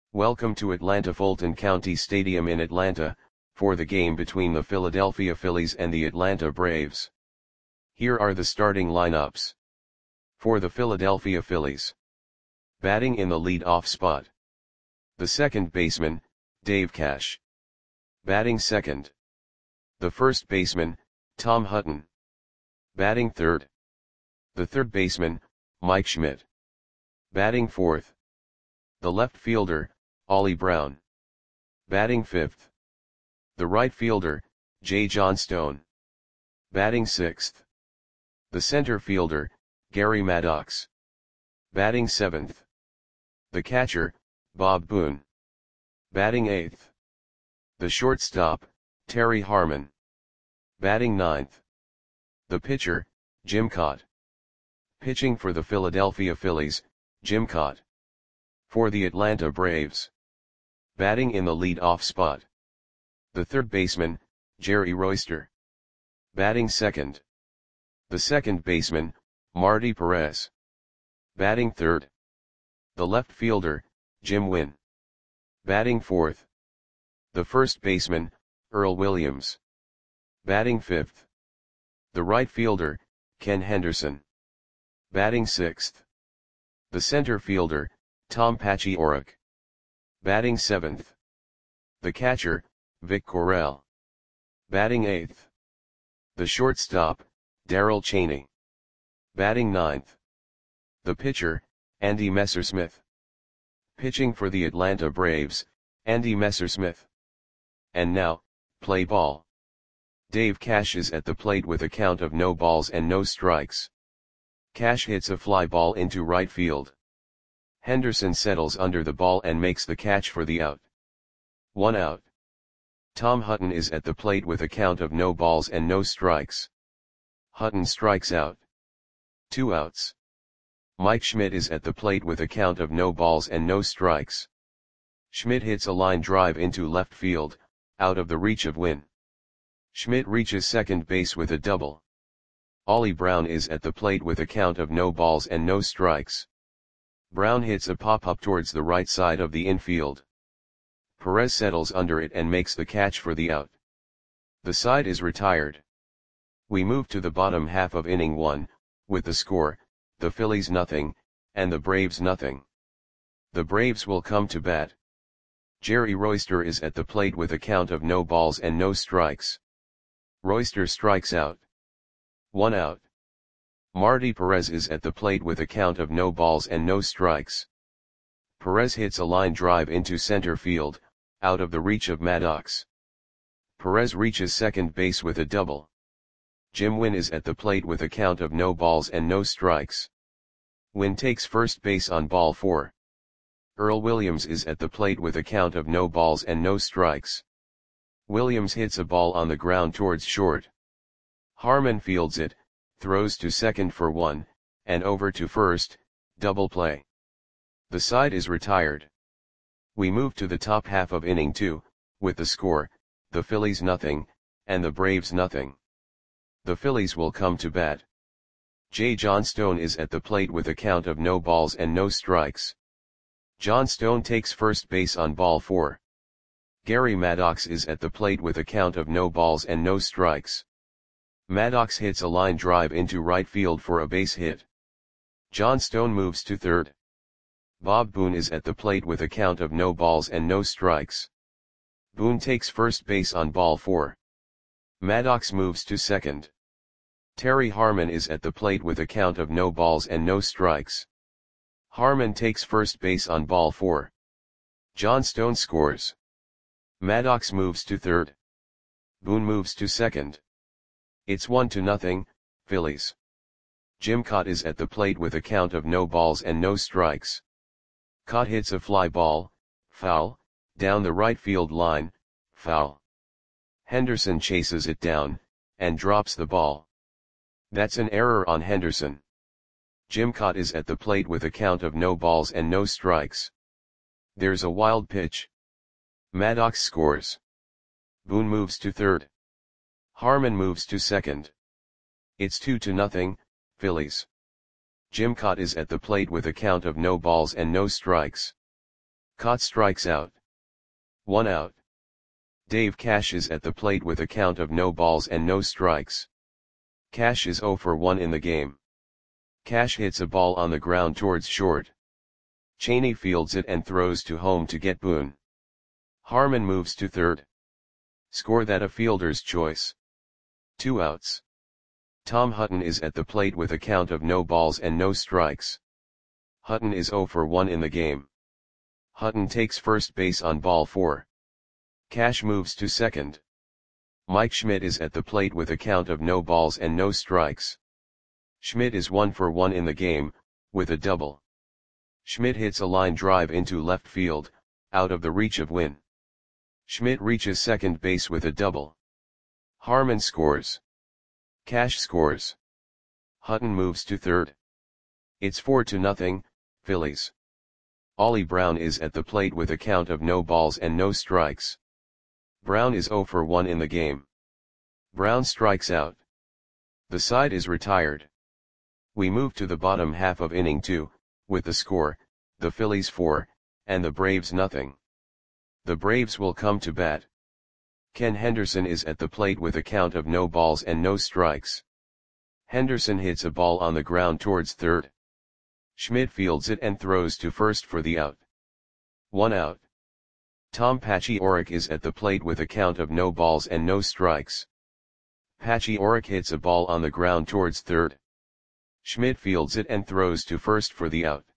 Welcome to Atlanta Fulton County Stadium in Atlanta, for the game between the Philadelphia Phillies and the Atlanta Braves. Here are the starting lineups. For the Philadelphia Phillies. Batting in the lead-off spot. The second baseman, Dave Cash. Batting second. The first baseman, Tom Hutton. Batting third. The third baseman, Mike Schmidt. Batting fourth. The left fielder, Ollie Brown. Batting fifth. The right fielder, Jay Johnstone. Batting sixth. The center fielder, Gary Maddox. Batting seventh. The catcher, Bob Boone. Batting eighth. The shortstop, Terry Harmon. Batting ninth. The pitcher, Jim Kaat. Pitching for the Philadelphia Phillies, Jim Kaat. For the Atlanta Braves. Batting in the lead-off spot. The third baseman, Jerry Royster. Batting second. The second baseman, Marty Perez. Batting third. The left fielder, Jim Wynn. Batting fourth. The first baseman, Earl Williams. Batting fifth. The right fielder, Ken Henderson. Batting sixth. The center fielder, Tom Paciorek. Batting seventh. The catcher, Vic Correll. Batting eighth. The shortstop, Darrell Chaney. Batting ninth. The pitcher, Andy Messersmith. Pitching for the Atlanta Braves, Andy Messersmith. And now, play ball. Dave Cash is at the plate with a count of no balls and no strikes. Cash hits a fly ball into right field. Henderson settles under the ball and makes the catch for the out. 1 out. Tom Hutton is at the plate with a count of no balls and no strikes. Hutton strikes out. 2 outs. Mike Schmidt is at the plate with a count of no balls and no strikes. Schmidt hits a line drive into left field, out of the reach of Wynn. Schmidt reaches second base with a double. Ollie Brown is at the plate with a count of no balls and no strikes. Brown hits a pop-up towards the right side of the infield. Perez settles under it and makes the catch for the out. The side is retired. We move to the bottom half of inning 1, with the score, the Phillies nothing, and the Braves nothing. The Braves will come to bat. Jerry Royster is at the plate with a count of no balls and no strikes. Royster strikes out. 1 out. Marty Perez is at the plate with a count of no balls and no strikes. Perez hits a line drive into center field, out of the reach of Maddox. Perez reaches second base with a double. Jim Wynn is at the plate with a count of no balls and no strikes. Wynn takes first base on ball 4. Earl Williams is at the plate with a count of no balls and no strikes. Williams hits a ball on the ground towards short. Harmon fields it, throws to second for 1, and over to first, double play. The side is retired. We move to the top half of inning 2, with the score, the Phillies nothing, and the Braves nothing. The Phillies will come to bat. Jay Johnstone is at the plate with a count of no balls and no strikes. Johnstone takes first base on ball 4. Gary Maddox is at the plate with a count of no balls and no strikes. Maddox hits a line drive into right field for a base hit. Johnstone moves to third. Bob Boone is at the plate with a count of no balls and no strikes. Boone takes first base on ball 4. Maddox moves to second. Terry Harmon is at the plate with a count of no balls and no strikes. Harmon takes first base on ball 4. Johnstone scores. Maddox moves to third. Boone moves to second. It's 1-0, Phillies. Jim Kaat is at the plate with a count of no balls and no strikes. Kaat hits a fly ball, foul, down the right field line, foul. Henderson chases it down, and drops the ball. That's an error on Henderson. Jim Kaat is at the plate with a count of no balls and no strikes. There's a wild pitch. Maddox scores. Boone moves to third. Harmon moves to second. It's 2-0, Phillies. Jim Kaat is at the plate with a count of no balls and no strikes. Cott strikes out. 1 out. Dave Cash is at the plate with a count of no balls and no strikes. Cash is 0 for 1 in the game. Cash hits a ball on the ground towards short. Cheney fields it and throws to home to get Boone. Harmon moves to third. Score that a fielder's choice. 2 outs. Tom Hutton is at the plate with a count of no balls and no strikes. Hutton is 0 for 1 in the game. Hutton takes first base on ball 4. Cash moves to second. Mike Schmidt is at the plate with a count of no balls and no strikes. Schmidt is 1 for 1 in the game, with a double. Schmidt hits a line drive into left field, out of the reach of Wynn. Schmidt reaches second base with a double. Harmon scores. Cash scores. Hutton moves to third. It's 4-0, Phillies. Ollie Brown is at the plate with a count of no balls and no strikes. Brown is 0 for 1 in the game. Brown strikes out. The side is retired. We move to the bottom half of inning 2, with the score, the Phillies 4, and the Braves nothing. The Braves will come to bat. Ken Henderson is at the plate with a count of no balls and no strikes. Henderson hits a ball on the ground towards third. Schmidt fields it and throws to first for the out. 1 out. Tom Paciorek is at the plate with a count of no balls and no strikes. Paciorek hits a ball on the ground towards third. Schmidt fields it and throws to first for the out.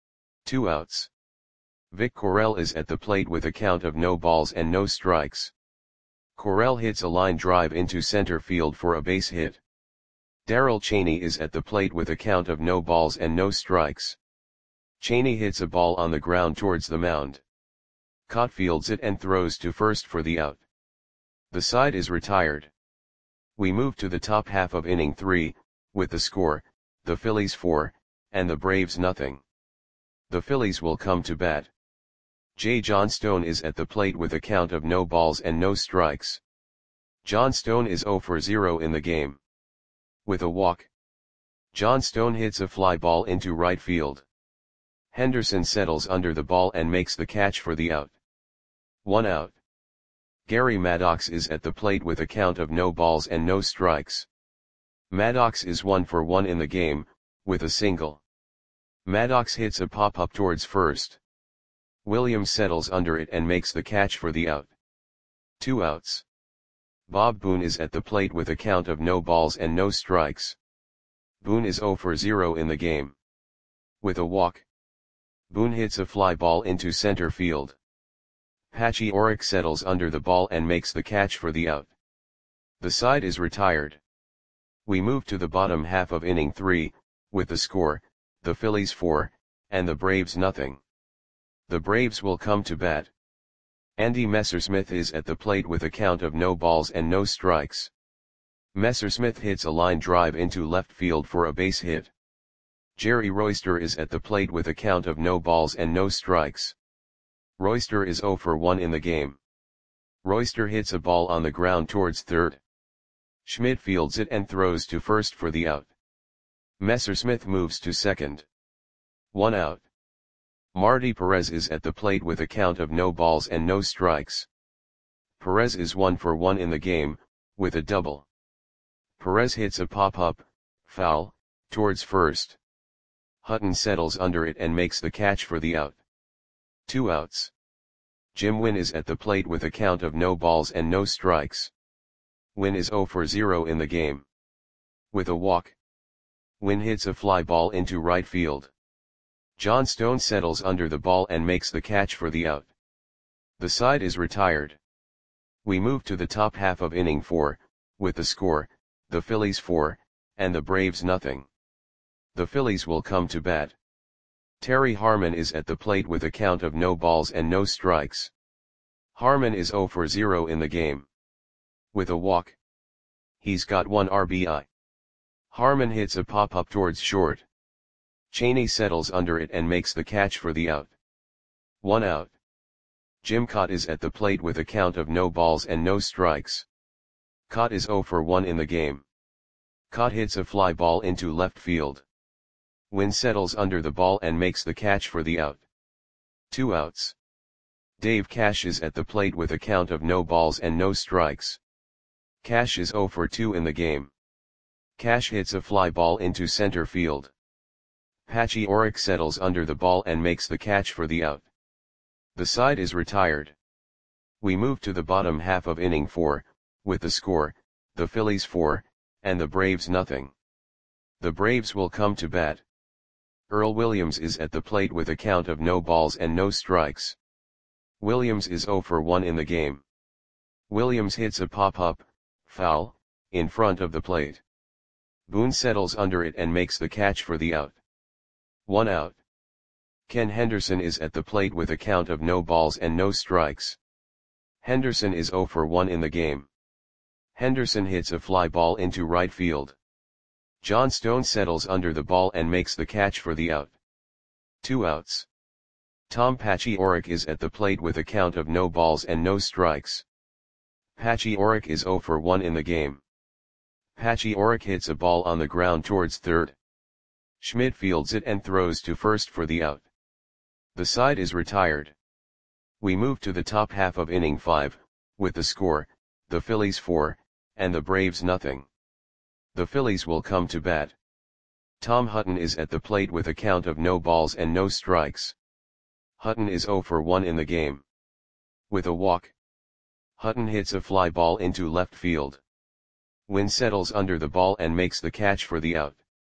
2 outs. Vic Correll is at the plate with a count of no balls and no strikes. Correll hits a line drive into center field for a base hit. Darrell Cheney is at the plate with a count of no balls and no strikes. Cheney hits a ball on the ground towards the mound. Cott fields it and throws to first for the out. The side is retired. We move to the top half of inning 3, with the score, the Phillies 4, and the Braves nothing. The Phillies will come to bat. J. Johnstone is at the plate with a count of no balls and no strikes. Johnstone is 0 for 0 in the game. With a walk. Johnstone hits a fly ball into right field. Henderson settles under the ball and makes the catch for the out. 1 out. Gary Maddox is at the plate with a count of no balls and no strikes. Maddox is 1 for 1 in the game, with a single. Maddox hits a pop-up towards first. Williams settles under it and makes the catch for the out. 2 outs. Bob Boone is at the plate with a count of no balls and no strikes. Boone is 0 for 0 in the game. With a walk. Boone hits a fly ball into center field. Paciorek settles under the ball and makes the catch for the out. The side is retired. We move to the bottom half of inning 3, with the score, the Phillies 4, and the Braves nothing. The Braves will come to bat. Andy Messersmith is at the plate with a count of no balls and no strikes. Messersmith hits a line drive into left field for a base hit. Jerry Royster is at the plate with a count of no balls and no strikes. Royster is 0 for 1 in the game. Royster hits a ball on the ground towards third. Schmidt fields it and throws to first for the out. Messersmith moves to second. 1 out. Marty Perez is at the plate with a count of no balls and no strikes. Perez is 1 for 1 in the game, with a double. Perez hits a pop-up, foul, towards first. Hutton settles under it and makes the catch for the out. 2 outs. Jim Wynn is at the plate with a count of no balls and no strikes. Wynn is 0 for 0 in the game. With a walk. Wynn hits a fly ball into right field. Johnstone settles under the ball and makes the catch for the out. The side is retired. We move to the top half of inning 4, with the score, the Phillies 4, and the Braves nothing. The Phillies will come to bat. Terry Harmon is at the plate with a count of no balls and no strikes. Harmon is 0 for 0 in the game. With a walk. He's got 1 RBI. Harmon hits a pop-up towards short. Cheney settles under it and makes the catch for the out. 1 out. Jim Cott is at the plate with a count of no balls and no strikes. Cott is 0 for 1 in the game. Cott hits a fly ball into left field. Wynn settles under the ball and makes the catch for the out. 2 outs. Dave Cash is at the plate with a count of no balls and no strikes. Cash is 0 for 2 in the game. Cash hits a fly ball into center field. Patchy Oric settles under the ball and makes the catch for the out. The side is retired. We move to the bottom half of inning 4, with the score, the Phillies 4, and the Braves nothing. The Braves will come to bat. Earl Williams is at the plate with a count of no balls and no strikes. Williams is 0 for 1 in the game. Williams hits a pop-up, foul, in front of the plate. Boone settles under it and makes the catch for the out. 1 out. Ken Henderson is at the plate with a count of no balls and no strikes. Henderson is 0 for 1 in the game. Henderson hits a fly ball into right field. John Stone settles under the ball and makes the catch for the out. 2 outs. Tom Patchy Oric is at the plate with a count of no balls and no strikes. Patchy Oric is 0 for 1 in the game. Patchy Oric hits a ball on the ground towards third. Schmidt fields it and throws to first for the out. The side is retired. We move to the top half of inning 5, with the score, the Phillies 4, and the Braves nothing. The Phillies will come to bat. Tom Hutton is at the plate with a count of no balls and no strikes. Hutton is 0 for 1 in the game. With a walk, Hutton hits a fly ball into left field. Wynn settles under the ball and makes the catch for the out.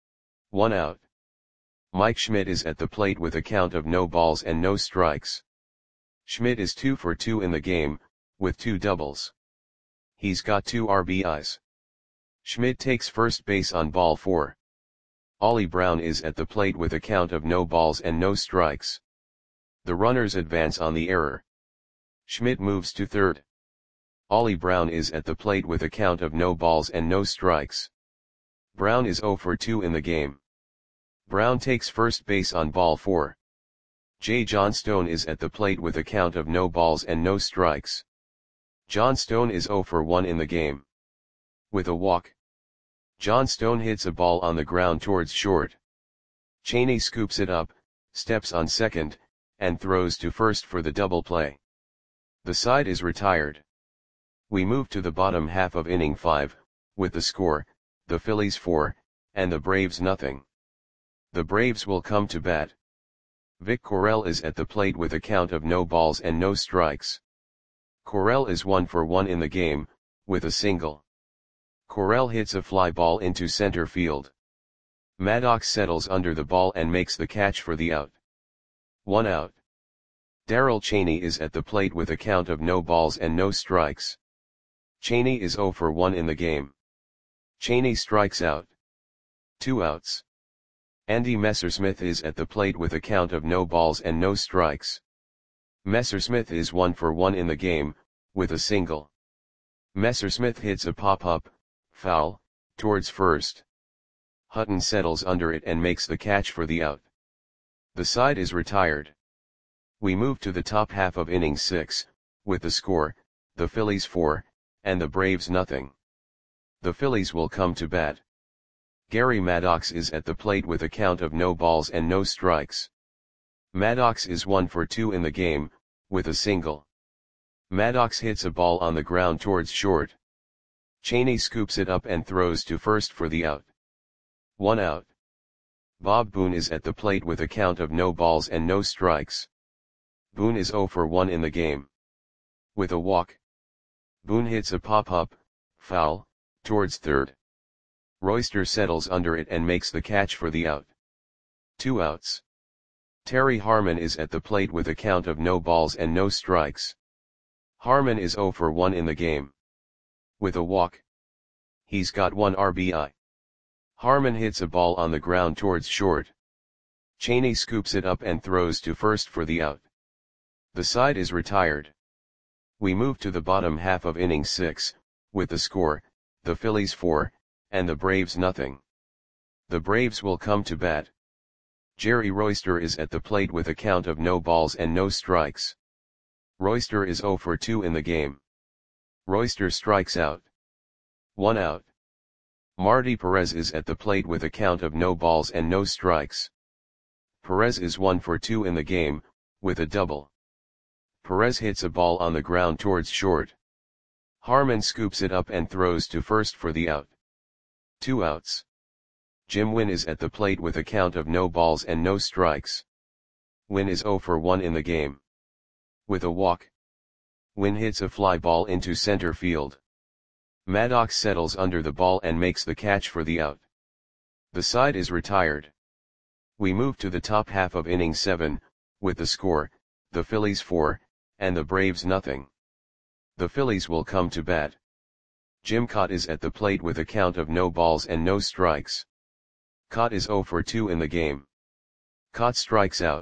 1 out. Mike Schmidt is at the plate with a count of no balls and no strikes. Schmidt is 2 for 2 in the game, with 2 doubles. He's got 2 RBIs. Schmidt takes first base on ball 4. Ollie Brown is at the plate with a count of no balls and no strikes. The runners advance on the error. Schmidt moves to third. Ollie Brown is at the plate with a count of no balls and no strikes. Brown is 0 for 2 in the game. Brown takes first base on ball 4. J. John Stone is at the plate with a count of no balls and no strikes. John Stone is 0 for 1 in the game. With a walk, John Stone hits a ball on the ground towards short. Cheney scoops it up, steps on second, and throws to first for the double play. The side is retired. We move to the bottom half of inning 5, with the score, the Phillies 4, and the Braves nothing. The Braves will come to bat. Vic Correll is at the plate with a count of no balls and no strikes. Correll is 1 for 1 in the game, with a single. Correll hits a fly ball into center field. Maddox settles under the ball and makes the catch for the out. 1 out. Darrell Cheney is at the plate with a count of no balls and no strikes. Cheney is 0 for 1 in the game. Cheney strikes out. 2 outs. Andy Messersmith is at the plate with a count of no balls and no strikes. Messersmith is 1 for 1 in the game, with a single. Messersmith hits a pop-up, foul, towards first. Hutton settles under it and makes the catch for the out. The side is retired. We move to the top half of inning 6, with the score, the Phillies 4, and the Braves nothing. The Phillies will come to bat. Gary Maddox is at the plate with a count of no balls and no strikes. Maddox is 1 for 2 in the game, with a single. Maddox hits a ball on the ground towards short. Cheney scoops it up and throws to first for the out. 1 out. Bob Boone is at the plate with a count of no balls and no strikes. Boone is 0 for 1 in the game. With a walk, Boone hits a pop-up, foul, towards third. Royster settles under it and makes the catch for the out. 2 outs. Terry Harmon is at the plate with a count of no balls and no strikes. Harmon is 0 for 1 in the game. With a walk, he's got 1 RBI. Harmon hits a ball on the ground towards short. Cheney scoops it up and throws to first for the out. The side is retired. We move to the bottom half of inning 6, with the score, the Phillies 4, and the Braves nothing. The Braves will come to bat. Jerry Royster is at the plate with a count of no balls and no strikes. Royster is 0 for 2 in the game. Royster strikes out. 1 out. Marty Perez is at the plate with a count of no balls and no strikes. Perez is 1 for 2 in the game, with a double. Perez hits a ball on the ground towards short. Harman scoops it up and throws to first for the out. 2 outs. Jim Wynn is at the plate with a count of no balls and no strikes. Wynn is 0 for 1 in the game. With a walk, Wynn hits a fly ball into center field. Maddox settles under the ball and makes the catch for the out. The side is retired. We move to the top half of inning 7, with the score, the Phillies 4, and the Braves nothing. The Phillies will come to bat. Jim Kaat is at the plate with a count of no balls and no strikes. Kaat is 0 for 2 in the game. Kaat strikes out.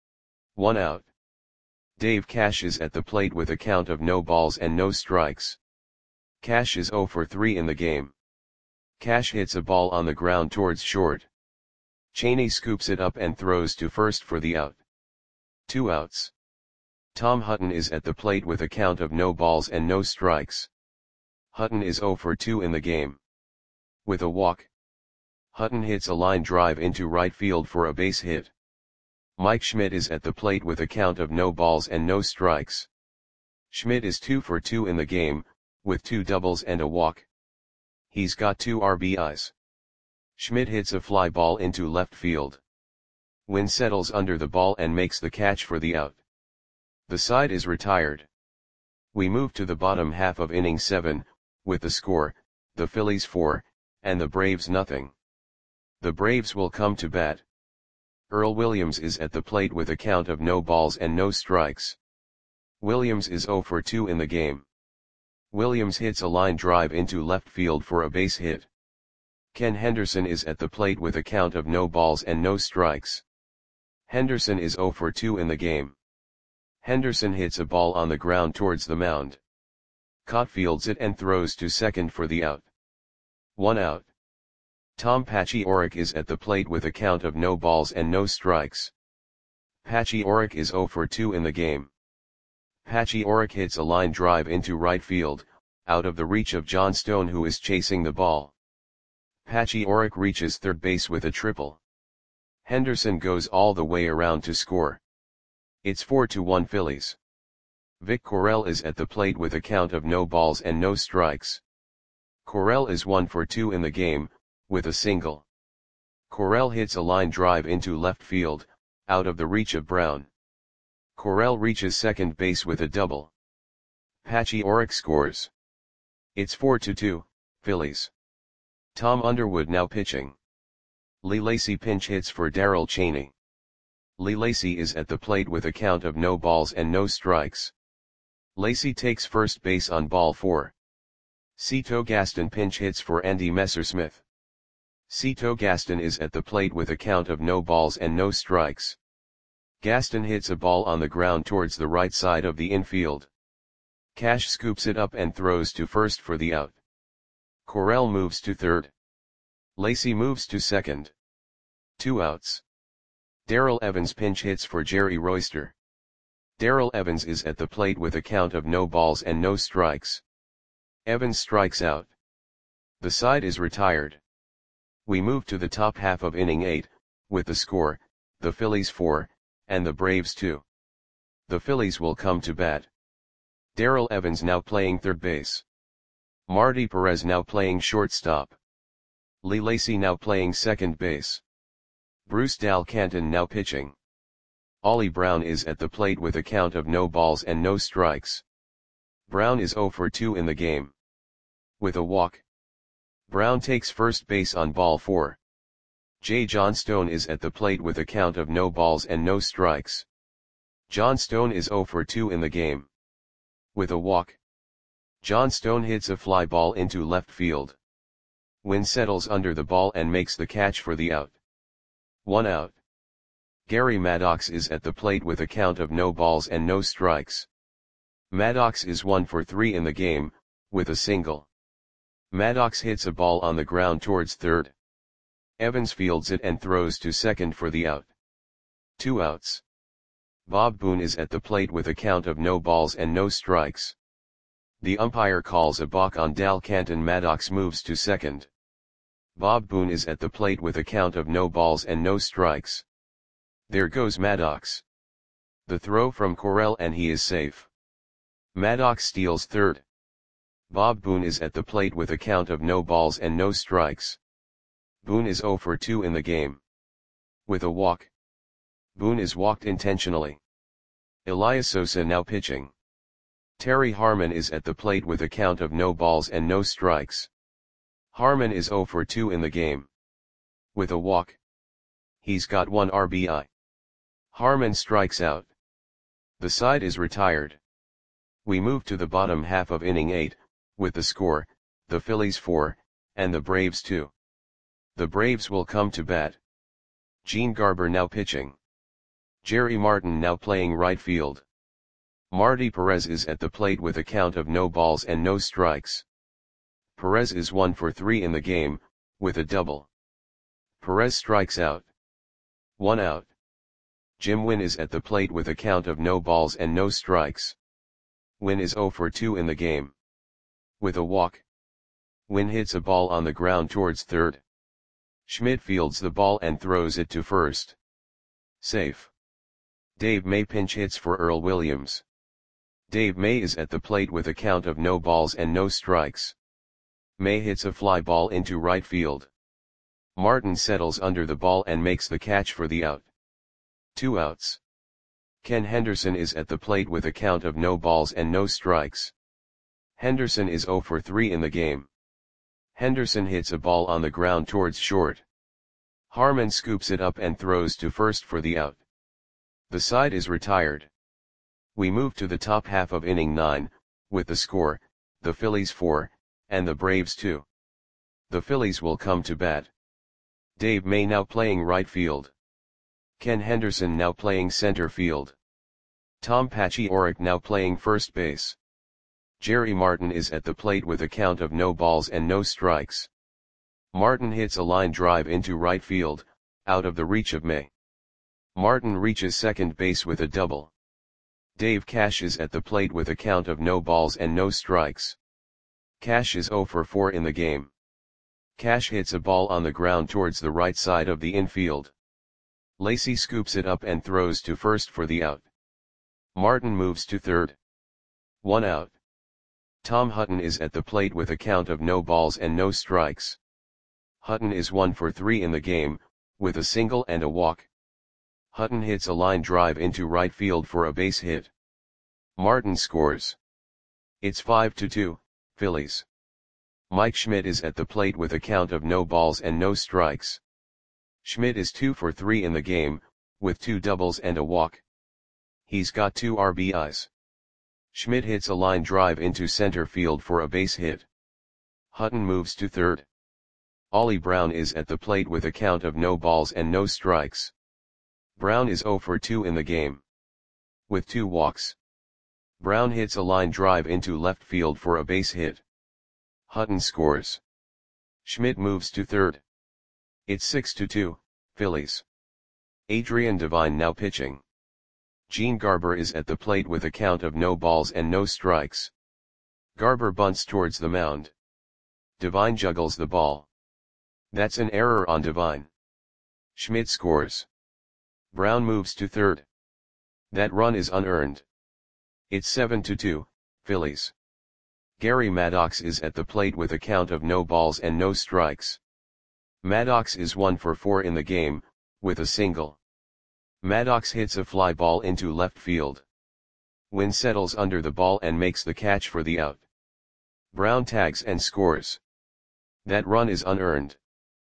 1 out. Dave Cash is at the plate with a count of no balls and no strikes. Cash is 0 for 3 in the game. Cash hits a ball on the ground towards short. Cheney scoops it up and throws to first for the out. 2 outs. Tom Hutton is at the plate with a count of no balls and no strikes. Hutton is 0 for 2 in the game. With a walk, Hutton hits a line drive into right field for a base hit. Mike Schmidt is at the plate with a count of no balls and no strikes. Schmidt is 2 for 2 in the game, with 2 doubles and a walk. He's got 2 RBIs. Schmidt hits a fly ball into left field. Wynn settles under the ball and makes the catch for the out. The side is retired. We move to the bottom half of inning 7, with the score, the Phillies 4, and the Braves nothing. The Braves will come to bat. Earl Williams is at the plate with a count of no balls and no strikes. Williams is 0 for 2 in the game. Williams hits a line drive into left field for a base hit. Ken Henderson is at the plate with a count of no balls and no strikes. Henderson is 0 for 2 in the game. Henderson hits a ball on the ground towards the mound. Kaat fields it and throws to second for the out. 1 out. Tom Paciorek is at the plate with a count of no balls and no strikes. Paciorek is 0 for 2 in the game. Paciorek hits a line drive into right field, out of the reach of John Stone who is chasing the ball. Paciorek reaches third base with a triple. Henderson goes all the way around to score. It's 4-1 Phillies. Vic Correll is at the plate with a count of no balls and no strikes. Correll is 1 for 2 in the game, with a single. Correll hits a line drive into left field, out of the reach of Brown. Correll reaches second base with a double. Paciorek scores. It's 4-2, Phillies. Tom Underwood now pitching. Lee Lacy pinch hits for Darrell Cheney. Lee Lacy is at the plate with a count of no balls and no strikes. Lacy takes first base on ball 4. Cito Gaston pinch hits for Andy Messersmith. Cito Gaston is at the plate with a count of no balls and no strikes. Gaston hits a ball on the ground towards the right side of the infield. Cash scoops it up and throws to first for the out. Correll moves to third. Lacy moves to second. 2 outs. Darrell Evans pinch hits for Jerry Royster. Darrell Evans is at the plate with a count of no balls and no strikes. Evans strikes out. The side is retired. We move to the top half of inning 8, with the score, the Phillies 4, and the Braves 2. The Phillies will come to bat. Darrell Evans now playing third base. Marty Perez now playing shortstop. Lee Lacy now playing second base. Bruce Dal Canton now pitching. Ollie Brown is at the plate with a count of no balls and no strikes. Brown is 0 for 2 in the game. With a walk, Brown takes first base on ball 4. J. John Stone is at the plate with a count of no balls and no strikes. John Stone is 0 for 2 in the game. With a walk, John Stone hits a fly ball into left field. Wynn settles under the ball and makes the catch for the out. 1 out. Gary Maddox is at the plate with a count of no balls and no strikes. Maddox is 1 for 3 in the game, with a single. Maddox hits a ball on the ground towards third. Evans fields it and throws to second for the out. 2 outs. Bob Boone is at the plate with a count of no balls and no strikes. The umpire calls a balk on Dal Canton. Maddox moves to second. Bob Boone is at the plate with a count of no balls and no strikes. There goes Maddox. The throw from Corell and he is safe. Maddox steals third. Bob Boone is at the plate with a count of no balls and no strikes. Boone is 0 for 2 in the game. With a walk. Boone is walked intentionally. Elias Sosa now pitching. Terry Harmon is at the plate with a count of no balls and no strikes. Harmon is 0 for 2 in the game. With a walk. He's got 1 RBI. Harmon strikes out. The side is retired. We move to the bottom half of inning 8, with the score, the Phillies 4, and the Braves 2. The Braves will come to bat. Gene Garber now pitching. Jerry Martin now playing right field. Marty Perez is at the plate with a count of no balls and no strikes. Perez is 1 for 3 in the game, with a double. Perez strikes out. 1 out. Jim Wynn is at the plate with a count of no balls and no strikes. Wynn is 0 for 2 in the game. With a walk. Wynn hits a ball on the ground towards third. Schmidt fields the ball and throws it to first. Safe. Dave May pinch hits for Earl Williams. Dave May is at the plate with a count of no balls and no strikes. May hits a fly ball into right field. Martin settles under the ball and makes the catch for the out. 2 outs. Ken Henderson is at the plate with a count of no balls and no strikes. Henderson is 0 for 3 in the game. Henderson hits a ball on the ground towards short. Harmon scoops it up and throws to first for the out. The side is retired. We move to the top half of inning 9, with the score, the Phillies 4, and the Braves 2. The Phillies will come to bat. Dave May now playing right field. Ken Henderson now playing center field. Tom Paciorek now playing first base. Jerry Martin is at the plate with a count of no balls and no strikes. Martin hits a line drive into right field, out of the reach of May. Martin reaches second base with a double. Dave Cash is at the plate with a count of no balls and no strikes. Cash is 0 for 4 in the game. Cash hits a ball on the ground towards the right side of the infield. Lacy scoops it up and throws to first for the out. Martin moves to third. 1 out. Tom Hutton is at the plate with a count of no balls and no strikes. Hutton is 1 for 3 in the game, with a single and a walk. Hutton hits a line drive into right field for a base hit. Martin scores. It's 5-2, Phillies. Mike Schmidt is at the plate with a count of no balls and no strikes. Schmidt is 2 for 3 in the game, with 2 doubles and a walk. He's got 2 RBIs. Schmidt hits a line drive into center field for a base hit. Hutton moves to third. Ollie Brown is at the plate with a count of no balls and no strikes. Brown is 0 for 2 in the game. With 2 walks. Brown hits a line drive into left field for a base hit. Hutton scores. Schmidt moves to third. It's 6-2, Phillies. Adrian Devine now pitching. Gene Garber is at the plate with a count of no balls and no strikes. Garber bunts towards the mound. Devine juggles the ball. That's an error on Devine. Schmidt scores. Brown moves to third. That run is unearned. It's 7-2, Phillies. Gary Maddox is at the plate with a count of no balls and no strikes. Maddox is 1 for 4 in the game, with a single. Maddox hits a fly ball into left field. Wynn settles under the ball and makes the catch for the out. Brown tags and scores. That run is unearned.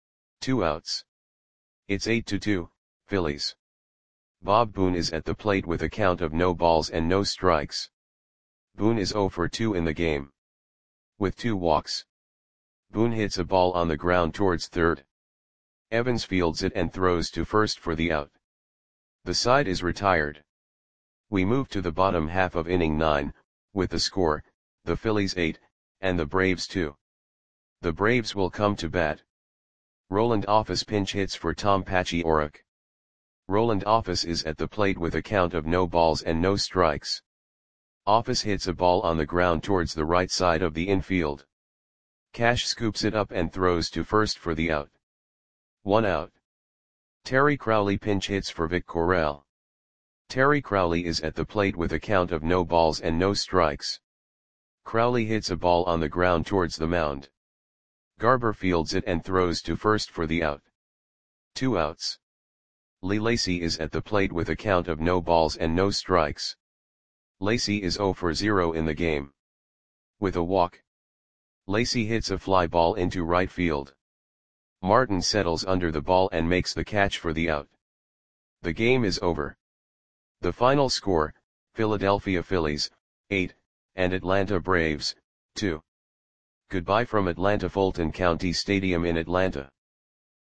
2 outs. It's 8-2, Phillies. Bob Boone is at the plate with a count of no balls and no strikes. Boone is 0 for 2 in the game. With 2 walks. Boone hits a ball on the ground towards third. Evans fields it and throws to first for the out. The side is retired. We move to the bottom half of inning 9, with the score, the Phillies 8, and the Braves 2. The Braves will come to bat. Roland Office pinch hits for Tom Paciorek. Roland Office is at the plate with a count of no balls and no strikes. Office hits a ball on the ground towards the right side of the infield. Cash scoops it up and throws to first for the out. 1 out. Terry Crowley pinch hits for Vic Corell. Terry Crowley is at the plate with a count of no balls and no strikes. Crowley hits a ball on the ground towards the mound. Garber fields it and throws to first for the out. 2 outs. Lee Lacy is at the plate with a count of no balls and no strikes. Lacy is 0 for 0 in the game. With a walk, Lacy hits a fly ball into right field. Martin settles under the ball and makes the catch for the out. The game is over. The final score, Philadelphia Phillies, 8, and Atlanta Braves, 2. Goodbye from Atlanta Fulton County Stadium in Atlanta.